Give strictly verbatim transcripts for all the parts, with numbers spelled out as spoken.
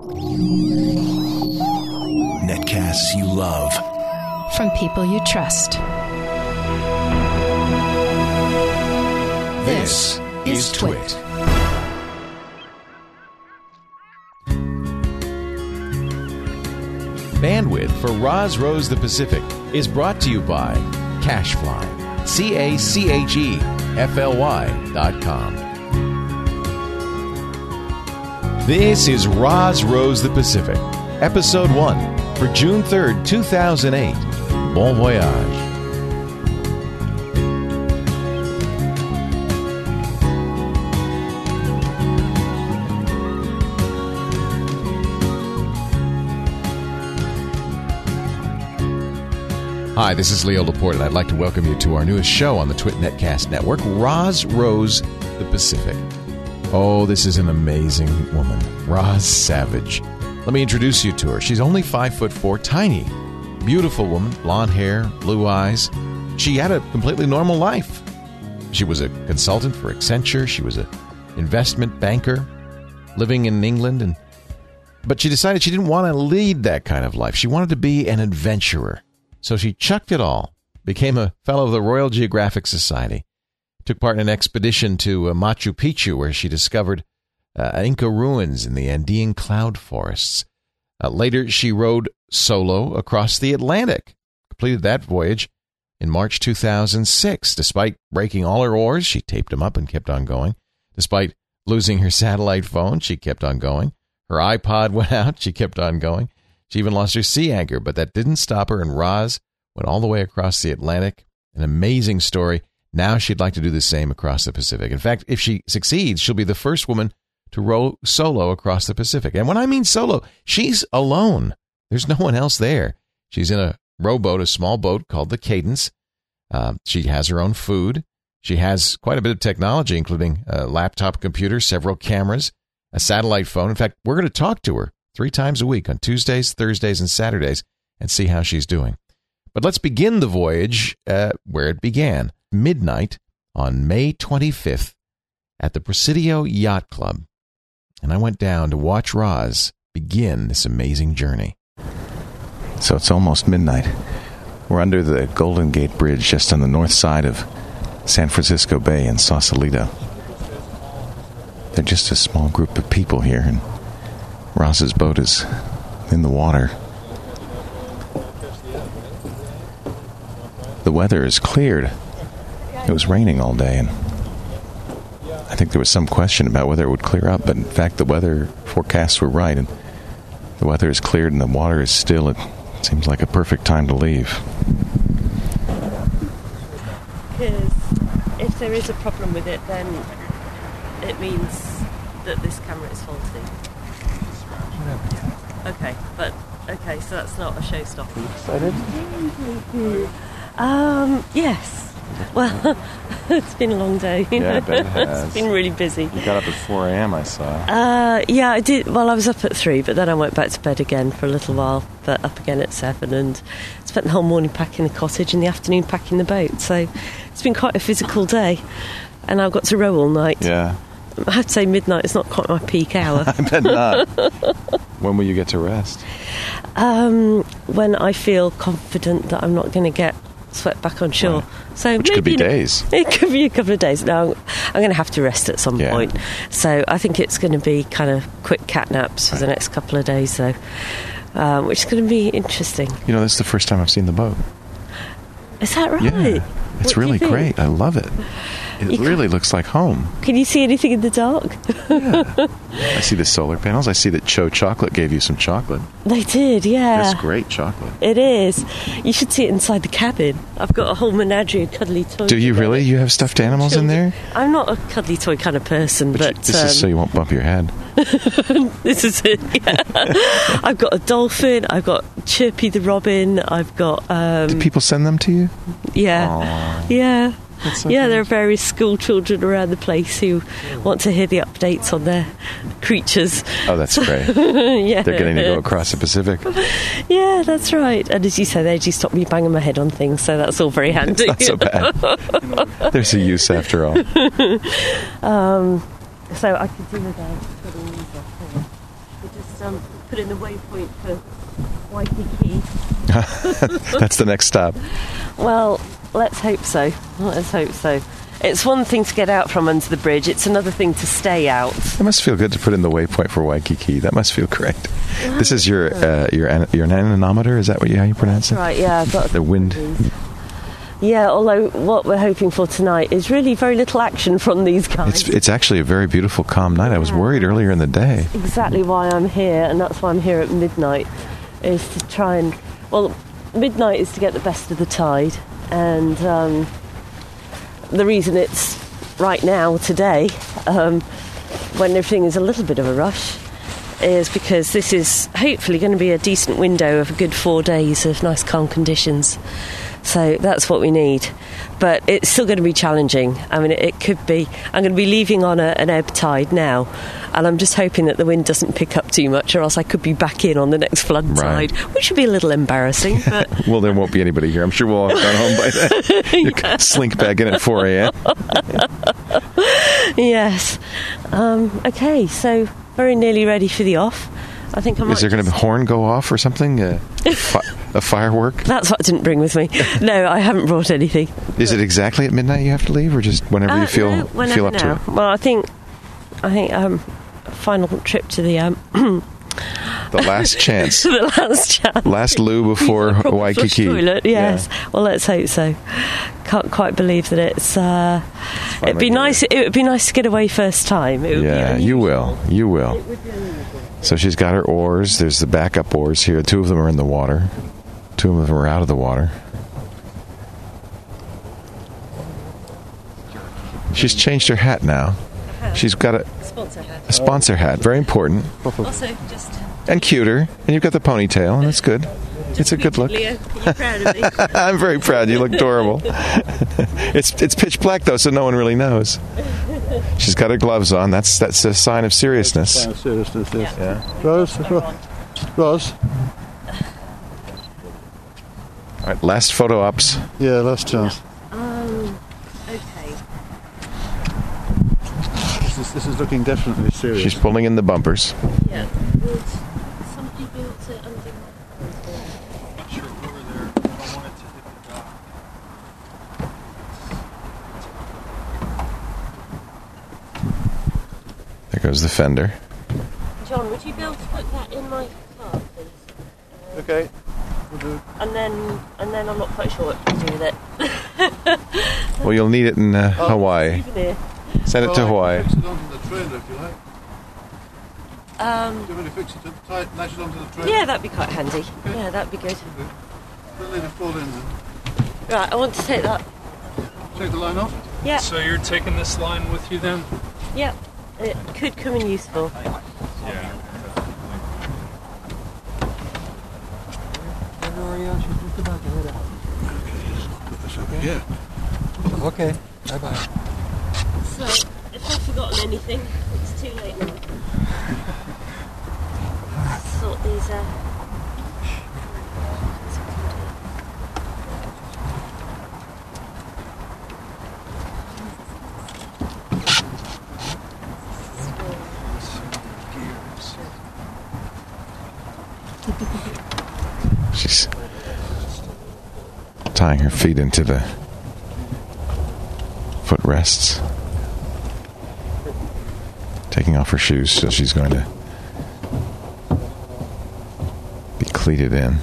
Netcasts you love. From people you trust. This is Twit. Bandwidth for Roz Rose the Pacific is brought to you by CacheFly. C A C H E F L Y dot com. This is Roz Rose the Pacific, Episode one, for June third, two thousand eight. Bon voyage. Hi, this is Leo Laporte, and I'd like to welcome you to our newest show on the Twit Netcast Network, Roz Rose the Pacific. Oh, this is an amazing woman, Roz Savage. Let me introduce you to her. She's only five foot four, tiny, beautiful woman, blonde hair, blue eyes. She had a completely normal life. She was a consultant for Accenture. She was an investment banker living in England, and but she decided she didn't want to lead that kind of life. She wanted to be an adventurer. So she chucked it all, became a fellow of the Royal Geographic Society, took part in an expedition to uh, Machu Picchu, where she discovered uh, Inca ruins in the Andean cloud forests. Uh, later, she rode solo across the Atlantic, completed that voyage in March two thousand six. Despite breaking all her oars, she taped them up and kept on going. Despite losing her satellite phone, she kept on going. Her iPod went out, she kept on going. She even lost her sea anchor, but that didn't stop her, and Roz went all the way across the Atlantic. An amazing story. Now she'd like to do the same across the Pacific. In fact, if she succeeds, she'll be the first woman to row solo across the Pacific. And when I mean solo, she's alone. There's no one else there. She's in a rowboat, a small boat called the Cadence. Uh, she has her own food. She has quite a bit of technology, including a laptop computer, several cameras, a satellite phone. In fact, we're going to talk to her three times a week on Tuesdays, Thursdays, and Saturdays and see how she's doing. But let's begin the voyage uh, where it began, midnight on May twenty-fifth at the Presidio Yacht Club. And I went down to watch Roz begin this amazing journey. So it's almost midnight. We're under the Golden Gate Bridge just on the north side of San Francisco Bay in Sausalito. They're just a small group of people here, and Roz's boat is in the water. The weather is cleared. It was raining all day, and I think there was some question about whether it would clear up, but in fact the weather forecasts were right, and the weather is cleared and the water is still. It seems like a perfect time to leave. Because if there is a problem with it, then it means that this camera is faulty. Okay, but okay, so that's not a showstopper. Excited? Um, yes. Well, it's been a long day. You Yeah, know? I bet it has. It's been really busy. You got up at four a.m., I saw. Uh, yeah, I did. Well, I was up at three, but then I went back to bed again for a little while, but up again at seven, and spent the whole morning packing the cottage and the afternoon packing the boat. So it's been quite a physical day, and I've got to row all night. Yeah. I have to say midnight is not quite my peak hour. I bet not. When will you get to rest? Um, when I feel confident that I'm not going to get swept back on shore. Right. So Which maybe could be days. It could be a couple of days. No, I'm going to have to rest at some Yeah. point. So I think it's going to be kind of quick cat naps for Right. the next couple of days, though, um, which is going to be interesting. You know, this is the first time I've seen the boat. Is that right? Yeah. It's What do you really think? great. I love it. It You really looks like home. Can you see anything in the dark? Yeah. I see the solar panels. I see that Cho Chocolate gave you some chocolate. They did, yeah. It's great chocolate. It is. You should see it inside the cabin. I've got a whole menagerie of cuddly toys. Do you in there. really? You have stuffed animals in there? I'm not a cuddly toy kind of person, But, but, you, this um, is so you won't bump your head. this is it. Yeah. I've got a dolphin. I've got Chirpy the robin. I've got um, Do people send them to you? yeah, Aw. yeah. That's so yeah, nice. there are various school children around the place who want to hear the updates on their creatures. Oh, that's great. yeah, They're getting to go across the Pacific. Yeah, that's right. And as you say, they just stop me banging my head on things, so that's all very handy. It's not so bad. There's a use after all. um, so I could do with that. We just um, put in the waypoint for Waikiki. That's the next stop. Well, let's hope so. Let's hope so. It's one thing to get out from under the bridge. It's another thing to stay out. It must feel good to put in the waypoint for Waikiki. That must feel great. This is your uh, your an- your anemometer. Is that what you how you pronounce it? Right. Yeah. I've got The wind. Yeah. Although what we're hoping for tonight is really very little action from these guys. It's it's actually a very beautiful, calm night. I was worried earlier in the day. Exactly why I'm here, and that's why I'm here at midnight, is to try and well, midnight is to get the best of the tide, and. Um, The reason it's right now, today, um, when everything is a little bit of a rush, is because this is hopefully going to be a decent window of a good four days of nice calm conditions. So that's what we need. But it's still going to be challenging. I mean, it, it could be... I'm going to be leaving on a, an ebb tide now, and I'm just hoping that the wind doesn't pick up too much, or else I could be back in on the next flood Right. tide, which would be a little embarrassing. But Well, there won't be anybody here. I'm sure we'll all have gone home by then. You can slink back in at four a.m. yes. Um, okay, so very nearly ready for the off. I think I might Is there going to be a horn go off or something? Uh, fi- a firework? That's what I didn't bring with me. No, I haven't brought anything. Is it exactly at midnight you have to leave, or just whenever Uh, you feel no, whenever feel up now. to it? Well, I think, I think um, final trip to the um, The last chance. the last chance. Last loo before Proper flush Waikiki. toilet, yes. Yeah. Well, let's hope so. Can't quite believe that it's. Uh, it'd be here. nice. It would be nice to get away first time. It would Yeah, be you unusual. will. You will. It would be unusual. So she's got her oars. There's the backup oars here. Two of them are in the water. Two of them are out of the water. She's changed her hat now. She's got a, Sponsor hat. a sponsor hat. Very important. Also, just. And cuter. And you've got the ponytail, and that's good. It's a good look. Leo, are you proud of me? I'm very proud. You look adorable. it's it's pitch black, though, so no one really knows. She's got her gloves on. That's that's a sign of seriousness. Sign of seriousness, yes. Yeah. Rose, Ro- Rose. All right, last photo ops. Yeah, last chance. Um, okay. This is, this is looking definitely serious. She's pulling in the bumpers. Yeah. Would somebody be able to undo Not sure over there. I don't want it to hit the dock. There goes the fender. John, would you be able to put that in my car, please? Okay. We'll do. And then, and then I'm not quite sure what to do with it. Well, you'll need it in uh, Hawaii. Souvenir. Send it to Hawaii. Fix it onto the trailer if you like. Um, Do you want me to fix it to tie it, latch it onto the trailer? yeah, that'd be quite handy. Yeah, that'd be good. Don't let it fall in then. Right, I want to take that. Take the line off. Yeah, So you're taking this line with you then? yeah. It could come in useful. Yeah. Yeah. Okay, bye-bye. So, if I've forgotten anything, it's too late now. Sort these out. She's tying her feet into the footrests, taking off her shoes, so she's going to be cleated in.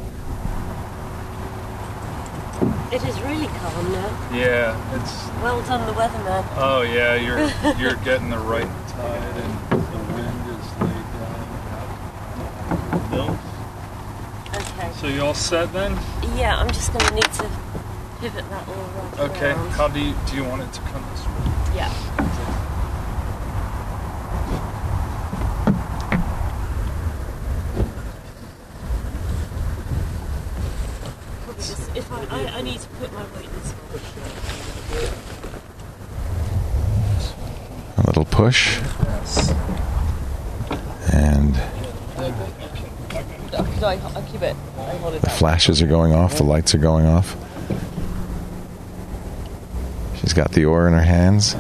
It is really calm now. Yeah, it's. Well done, the weatherman. Oh yeah, you're you're getting the right tide, and the wind is laid down. Bill, Okay. so you all set then? Yeah, I'm just going to need to pivot that all right Okay. around. How do you do you want it to come this way? Yeah. Probably just, if I, I, I need to put my weight this way. A little push, and Could I, I keep it? I hold it the flashes are going off, the lights are going off. She's got the oar in her hands.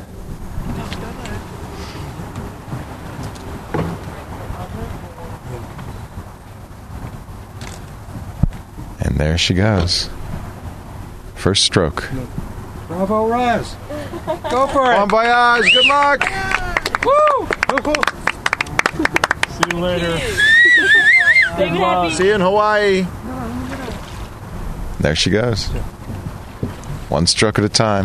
There she goes. First stroke. Bravo, Roz. Go for it. Bon voyage. Good luck. Woo! See you later. See you in Hawaii. There she goes. One stroke at a time.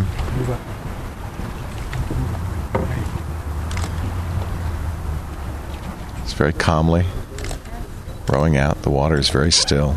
It's very calmly rowing out. The water is very still.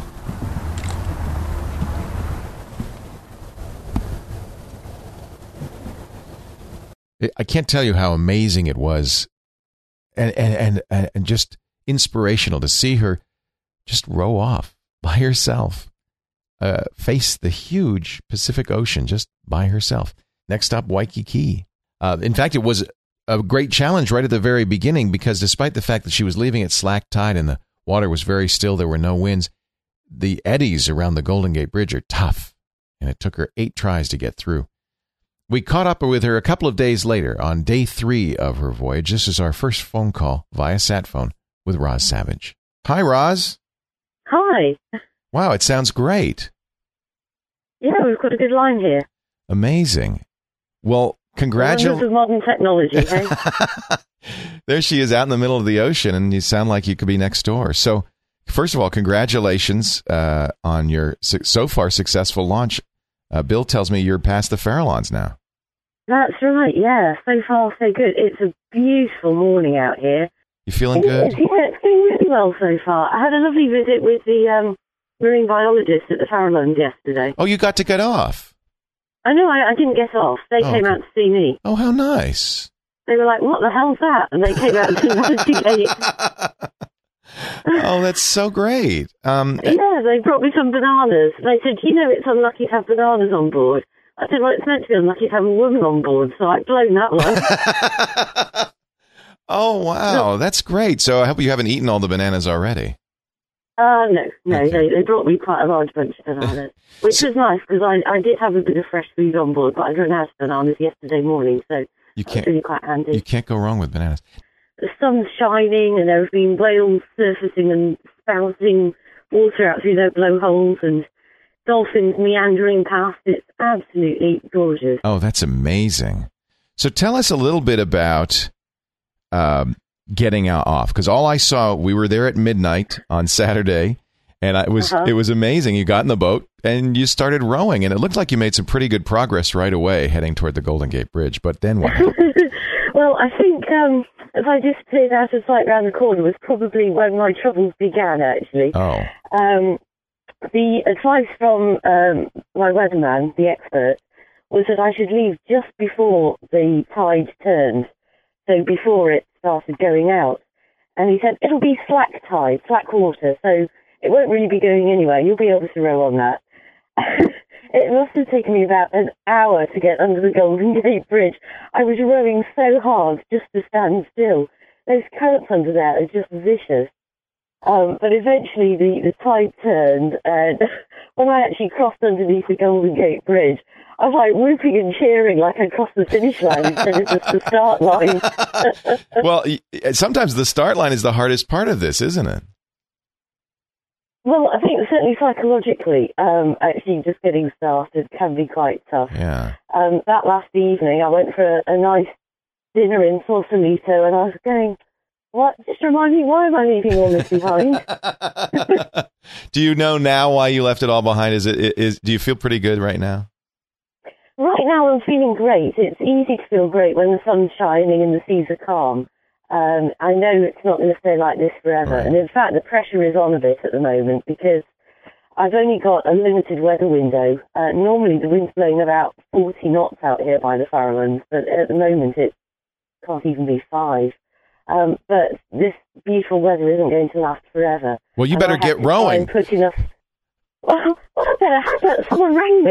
I can't tell you how amazing it was, and and and, and just inspirational to see her just row off by herself, uh, face the huge Pacific Ocean just by herself. Next up, Waikiki. Uh, in fact, it was a great challenge right at the very beginning because despite the fact that she was leaving at slack tide and the water was very still, there were no winds, the eddies around the Golden Gate Bridge are tough, and it took her eight tries to get through. We caught up with her a couple of days later on day three of her voyage. This is our first phone call via sat phone with Roz Savage. Hi, Roz. Hi. Wow, it sounds great. Yeah, we've got a good line here. Amazing. Well, congratulations. Well, modern technology, hey? There she is out in the middle of the ocean, and you sound like you could be next door. So, first of all, congratulations uh, on your su- so far successful launch. Uh, Bill tells me you're past the Farallones now. That's right, yeah. So far, so good. It's a beautiful morning out here. You feeling good? Yeah, it's going really well so far. I had a lovely visit with the um, marine biologist at the Farallones yesterday. Oh, you got to get off? I know, I, I didn't get off. They oh, came okay. out to see me. Oh, how nice. They were like, what the hell's that? And they came out to investigate. Oh, that's so great. Um, yeah, they brought me some bananas. They said, you know, it's unlucky to have bananas on board. I said, well, it's meant to be unlucky to have a woman on board, so I've blown that one. Oh, wow. That's great. So I hope you haven't eaten all the bananas already. Uh, no, no. Okay. They, they brought me quite a large bunch of bananas, which so, was nice because I, I did have a bit of fresh food on board, but I ran out of bananas yesterday morning, so you can't, it's really quite handy. You can't go wrong with bananas. The sun's shining and there have been whales surfacing and spouting water out through their blowholes and dolphins meandering past. It's absolutely gorgeous. Oh, that's amazing. So tell us a little bit about um, getting out off, because all I saw, we were there at midnight on Saturday, and I, it was uh-huh. it was amazing. You got in the boat and you started rowing, and it looked like you made some pretty good progress right away heading toward the Golden Gate Bridge. But then what? Well, I think um, if I disappeared out of sight round the corner was probably when my troubles began, actually. Oh. Um, the advice from um, my weatherman, the expert, was that I should leave just before the tide turned, so before it started going out. And he said, it'll be slack tide, slack water, so it won't really be going anywhere. You'll be able to row on that. It must have taken me about an hour to get under the Golden Gate Bridge. I was rowing so hard just to stand still. Those currents under there are just vicious. Um, but eventually the, the tide turned, and when I actually crossed underneath the Golden Gate Bridge, I was like whooping and cheering like I crossed the finish line instead of just the start line. Well, sometimes the start line is the hardest part of this, isn't it? Well, I think certainly psychologically, um, actually just getting started can be quite tough. Yeah. Um, that last evening, I went for a, a nice dinner in Sausalito, and I was going, what? Just remind me, why am I leaving all this behind? Do you know now why you left it all behind? Is it is? Do you feel pretty good right now? Right now, I'm feeling great. It's easy to feel great when the sun's shining and the seas are calm. Um, I know it's not going to stay like this forever. Right. And in fact, the pressure is on a bit at the moment because I've only got a limited weather window. Uh, normally, the wind's blowing about forty knots out here by the Farallones, but at the moment, it can't even be five. Um, but this beautiful weather isn't going to last forever. Well, you better get rowing. Put enough. Well, I better have that. Someone rang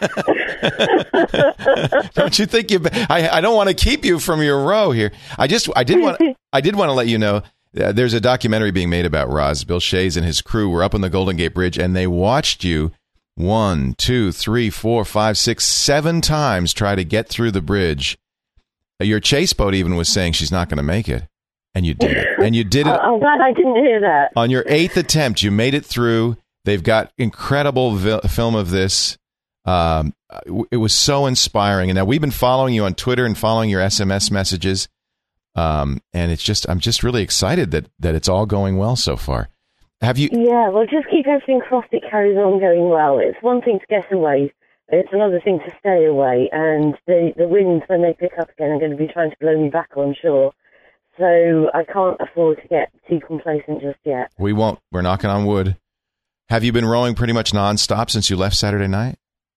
me. Don't you think you? Be- I I don't want to keep you from your row here. I just I did want I did want to let you know uh, there's a documentary being made about Roz. Bill Shays and his crew were up on the Golden Gate Bridge, and they watched you one, two, three, four, five, six, seven times try to get through the bridge. Your chase boat even was saying she's not going to make it, and you did it. And you did it. I'm glad I didn't hear that. On your eighth attempt, you made it through. They've got incredible vi- film of this. Um, it was so inspiring. And now we've been following you on Twitter and following your S M S messages. Um, and it's just, I'm just really excited that, that it's all going well so far. Have you? Yeah, well, just keep everything crossed it carries on going well. It's one thing to get away. It's another thing to stay away. And the, the winds, when they pick up again, are going to be trying to blow me back on shore. So I can't afford to get too complacent just yet. We won't. We're knocking on wood. Have you been rowing pretty much nonstop since you left Saturday night?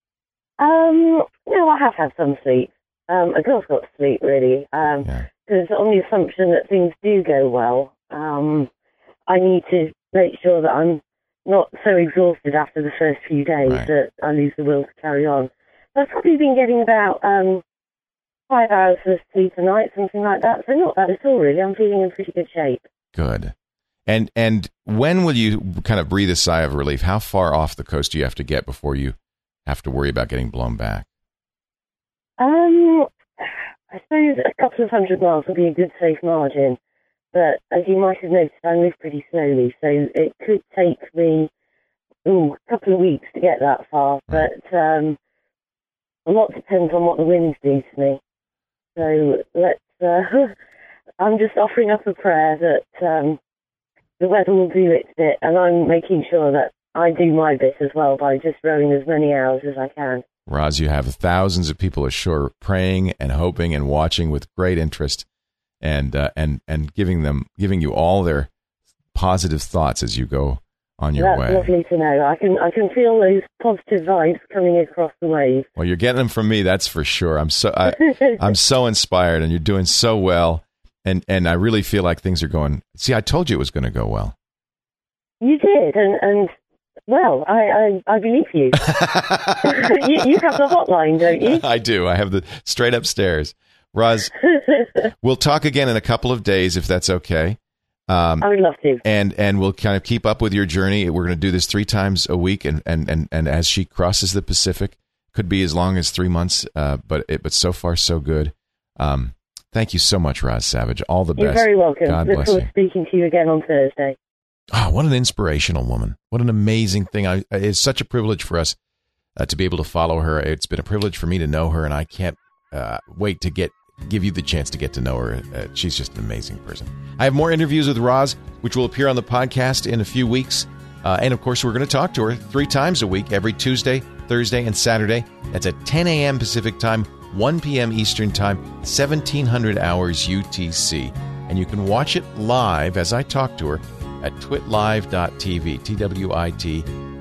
Um, no, I have had some sleep. Um, a girl's got to sleep, really. Um, Yeah. Because on the assumption that things do go well, um, I need to make sure that I'm not so exhausted after the first few days Right. that I lose the will to carry on. So I've probably been getting about um, five hours of sleep a night, something like that. So not bad at all, really. I'm feeling in pretty good shape. Good. And and when will you kind of breathe a sigh of relief? How far off the coast do you have to get before you have to worry about getting blown back? Um, I suppose a couple of hundred miles would be a good safe margin. But as you might have noticed, I move pretty slowly, so it could take me ooh, a couple of weeks to get that far. Right. But um, a lot depends on what the winds do to me. So let's. Uh, I'm just offering up a prayer that um, the weather will do its bit, and I'm making sure that I do my bit as well by just rowing as many hours as I can. Roz, you have thousands of people ashore praying and hoping and watching with great interest, and uh, and and giving them giving you all their positive thoughts as you go on your That's way. lovely to know. I can I can feel those positive vibes coming across the wave. Well, you're getting them from me, that's for sure. I'm so I, I'm so inspired, and you're doing so well, and and I really feel like things are going. See, I told you it was going to go well. You did, and and well, I I, I believe you. you. You have the hotline, don't you? I do. I have the straight upstairs. Roz, we'll talk again in a couple of days if that's okay. Um, I would love to. And and we'll kind of keep up with your journey. We're going to do this three times a week, and and, and, and as she crosses the Pacific, could be as long as three months. Uh, but it, but so far so good. Um, thank you so much, Roz Savage. All the best. You're very welcome. God Look bless forward you. to speaking to you again on Thursday. Oh, what an inspirational woman. What an amazing thing. I, it's such a privilege for us uh, to be able to follow her. It's been a privilege for me to know her, and I can't uh, wait to get give you the chance to get to know her. Uh, she's just an amazing person. I have more interviews with Roz, which will appear on the podcast in a few weeks. Uh, and, of course, we're going to talk to her three times a week, every Tuesday, Thursday, and Saturday. That's at ten a.m. Pacific Time, one p.m. Eastern Time, seventeen hundred hours U T C. And you can watch it live as I talk to her at twit live dot t v, T W I T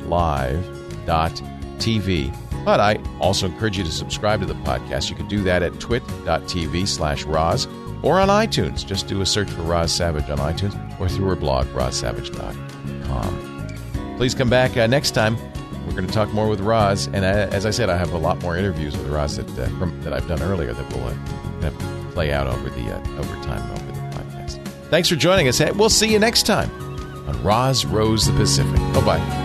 live dot T V. But I also encourage you to subscribe to the podcast. You can do that at twit dot t v slash Roz or on iTunes. Just do a search for Roz Savage on iTunes or through her blog, roz savage dot com. Please come back uh, next time. We're going to talk more with Roz. And uh, as I said, I have a lot more interviews with Roz that, uh, from, that I've done earlier that will uh, kind of play out over the uh, over time over the podcast. Thanks for joining us. We'll see you next time on Roz Rows the Pacific. Bye-bye.